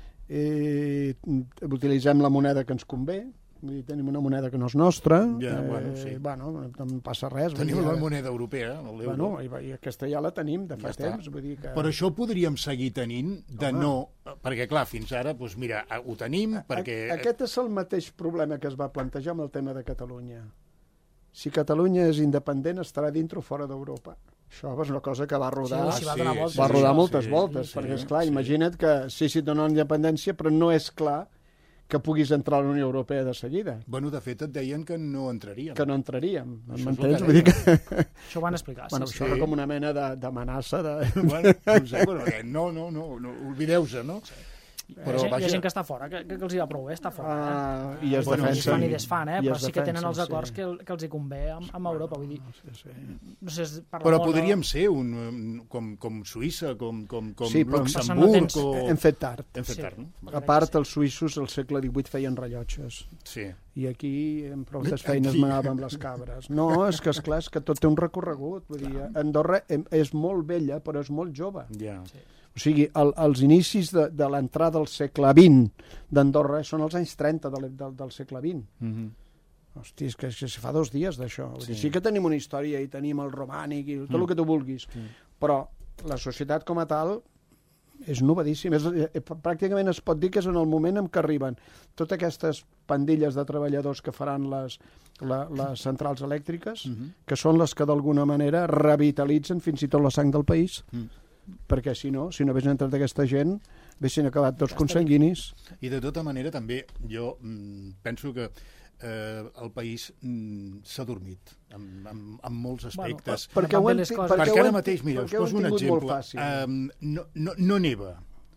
C: Utilitzem la moneda que ens convé. Vull dir, tenim una moneda que no és nostra. Bueno, no passa res.
B: Tenim la moneda europea, l'euro.
C: Bueno, i aquesta ja la tenim de fa temps. Vull dir que...
B: Però això ho podríem seguir tenint perquè, clar, fins ara, doncs mira, ho tenim perquè...
C: Aquest és el mateix problema que es va plantejar amb el tema de Catalunya. Si Catalunya és independent, estarà dintre o fora d'Europa. Això és una cosa que va rodar, va rodar moltes voltes, perquè, esclar, imagina't que sí, donen independència, però no és clar que puguis entrar a la Unió Europea de seguida.
B: Bueno, de fet, et deien que no entraríem.
C: Que no entraríem, m'entens? Vull dir que...
D: Això ho van explicar,
C: bueno, això era com una mena d'amenaça de...
B: Bueno, no sé, però no, oblideu-se, no?
D: Però hi ha gent que està fora, que els hi va prou bé, està fora.
C: I es defensen.
D: I desfan, però sí que tenen els acords que els hi convé amb Europa, vull dir. No sé,
B: però podríem ser com Suïssa, com Luxemburg...
C: Hem fet tard.
B: No?
C: A part, els suïssos al segle XVIII feien rellotges.
B: Sí.
C: I aquí, amb prou feines, manàvem les cabres. No, és que, esclar, és que tot té un recorregut. Vull dir, Andorra és molt vella, però és molt jove.
B: Ja.
C: O sigui, els inicis de l'entrada del segle XX d'Andorra són els anys 30 del segle XX. Hosti, és que fa 2 dies d'això. Sí que tenim una història i tenim el romànic i tot el que tu vulguis, però la societat com a tal és novedíssima. Pràcticament es pot dir que és en el moment en què arriben totes aquestes pandilles de treballadors que faran les centrals elèctriques, que són les que d'alguna manera revitalitzen fins i tot la sang del país, perquè si no haguessin entrat aquesta gent haguessin acabat tots consanguinis.
B: I de tota manera també jo penso que el país s'ha dormit en molts aspectes.
C: Perquè
B: ara mateix, mira, us poso un exemple. No neva.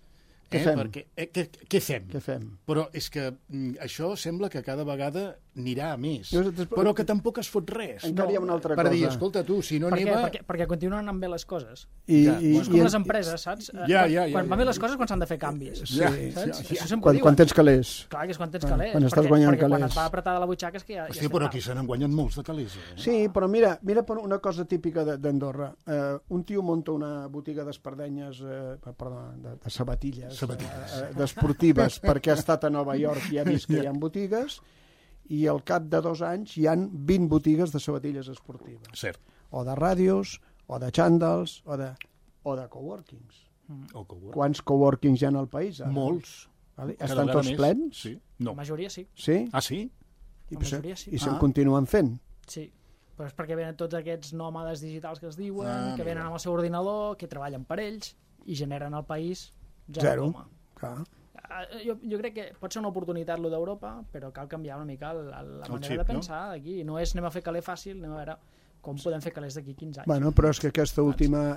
B: Què fem? Però és que això sembla que cada vegada anirà a més, però que tampoc es fot res.
C: Encara hi ha una altra cosa.
B: Per dir, escolta, tu, si no neva...
D: Perquè continuen anant bé les coses.
C: És
D: com les empreses, saps? Quan van bé les coses, quan s'han de fer canvis.
C: Quan tens calés.
D: Clar, que és quan tens calés.
C: Quan estàs guanyant calés.
D: Perquè quan et va apretar de la butxaca és que ja...
B: Hòstia, però aquí se n'han guanyat molts de calés.
C: Sí, però mira una cosa típica d'Andorra. Un tio munta una botiga d'espardenyes, de sabatilles, d'esportives, perquè ha estat a Nova York i ha vist que hi ha botigues, i al cap de 2 anys hi han 20 botigues de sabatilles esportives.
B: Cert.
C: O de ràdios, o de xandals, o de coworkings. Quants coworkings hi ha al país? Ara?
B: Molts.
C: Estan tots plens?
B: Sí. No.
D: La majoria sí.
C: Sí?
B: Ah, sí?
D: La majoria sí.
C: I se'n continuen fent?
D: Sí. Però és perquè venen tots aquests nòmades digitals que es diuen, que venen amb el seu ordinador, que treballen per ells i generen al país zero.
C: Clar.
D: Jo crec que pot ser una oportunitat lo d'Europa, però cal canviar una mica la manera de pensar d'aquí. No és anem a fer caler fàcil, anem a veure com podem fer calés d'aquí 15 anys.
C: Bueno, però és que aquesta última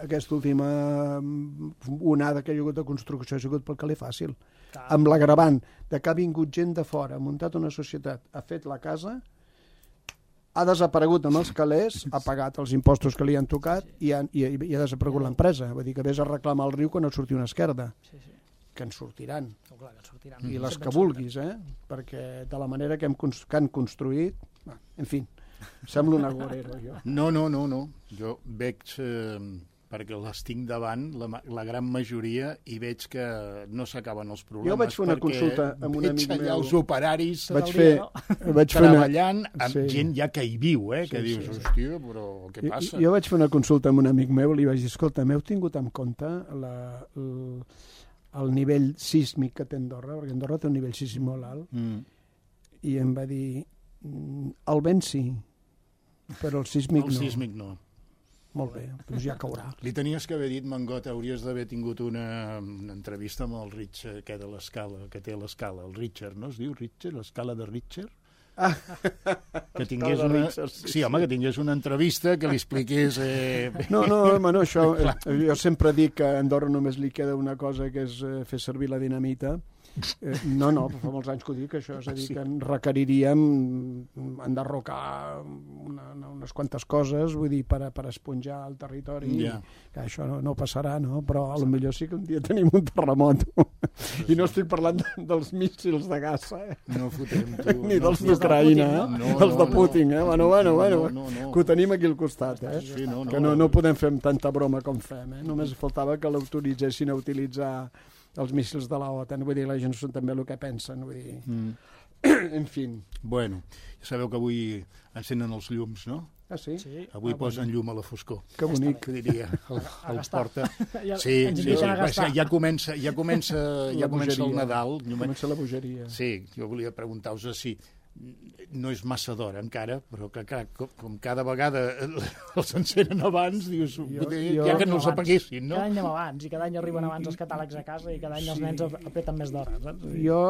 C: onada que hi ha hagut de construcció ha sigut pel caler fàcil. Clar. Amb l'agravant de que ha vingut gent de fora, ha muntat una societat, ha fet la casa, ha desaparegut amb els calés, ha pagat els impostos que li han tocat i ha desaparegut l'empresa. Vull dir que vés a reclamar al riu quan et surti una esquerda. Sí. Que en sortiran.
D: Clar, que en sortiran.
C: I les que vulguis, perquè de la manera que han construït... En fi, sembla un agorero, jo.
B: No. Jo veig, perquè les tinc davant, la gran majoria, i veig que no s'acaben els problemes.
C: Jo vaig fer una consulta amb un amic meu.
B: Veig allà els operaris
C: treballant
B: amb gent ja que hi viu, que dius, hòstia, però què passa?
C: Jo vaig fer una consulta amb un amic meu, li vaig dir, escolta, m'heu tingut en compte el nivell sísmic que té Andorra, perquè Andorra té un nivell sísmic molt alt, i em va dir, el vent sí, però el sísmic no.
B: El sísmic no.
C: Molt bé, doncs ja caurà.
B: Li tenies que haver dit, Mangot, hauries d'haver tingut una entrevista amb el Richard, que té l'escala, el Richard, no es diu Richard? L'escala de Richard? Que tingués sí, home, que tingués una entrevista, que li expliqués...
C: No, això... jo sempre dic que a Andorra només li queda una cosa, que és fer servir la dinamita. No, però fa molts anys que ho dic, això. És a dir, que en requeriríem enderrocar unes quantes coses, vull dir, per esponjar el territori. Que això no passarà, no? Però potser sí que un dia tenim un terremot. I no estic parlant dels míssils de Gaza,
B: No fotem, tu.
C: Ni dels d'Ucraïna, dels de Putin, Bueno, que ho tenim aquí al costat, Que no podem fer amb tanta broma com fem, Només faltava que l'autoritzessin a utilitzar els míssils de la OTAN, vull dir, la gent són també el que pensen, vull dir... En fi.
B: Bueno, ja sabeu que avui encenen els llums, no?
C: Ah, sí?
B: Avui posen llum a la foscor.
C: Que bonic.
B: Que diria el Porta. Sí, ja comença el Nadal.
C: Comença la bogeria.
B: Sí, jo volia preguntar-vos si no és massa d'hora encara, però que com cada vegada els encenen abans, dius, ja que no els apaguessin, no?
D: Cada any anem abans, i cada any arriben abans els catàlegs a casa, i cada any els nens apreten més d'hores, saps?
C: Jo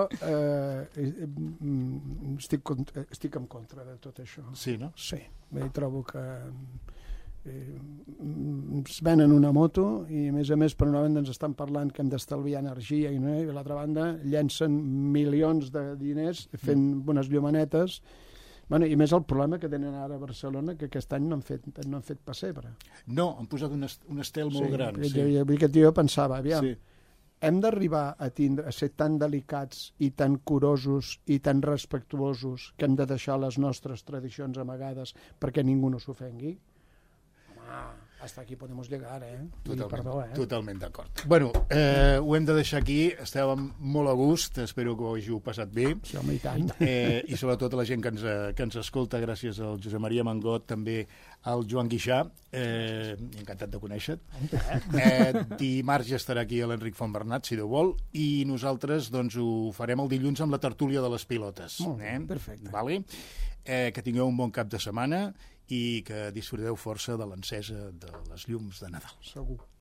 C: estic en contra de tot això.
B: Sí, no?
C: Sí, trobo que ens venen una moto i a més per una banda ens estan parlant que hem d'estalviar energia i l'altra banda llencen milions de diners fent unes llumanetes. I més el problema que tenen ara a Barcelona, que aquest any no han fet pessebre.
B: No, han posat un estel molt gran.
C: Jo pensava, aviam, hem d'arribar a ser tan delicats i tan curosos i tan respectuosos que hem de deixar les nostres tradicions amagades perquè ningú no s'ofengui? Hasta aquí podemos llegar,
B: Totalment d'acord. Bueno, ho hem de deixar aquí. Estàvem molt a gust, espero que ho hàgiu passat bé.
C: Sí, home, i tant.
B: I sobretot a la gent que ens escolta, gràcies al Josep Maria Mangot, també al Joan Guixà, encantat de conèixer-te. Dimarts ja estarà aquí l'Enric Fontbernat, si Déu vol, i nosaltres ho farem el dilluns amb la tertúlia de les pilotes.
C: Molt bé, perfecte.
B: Vale? Que tingueu un bon cap de setmana i que disfruteu força de l'encesa de les llums de Nadal.
C: Segur.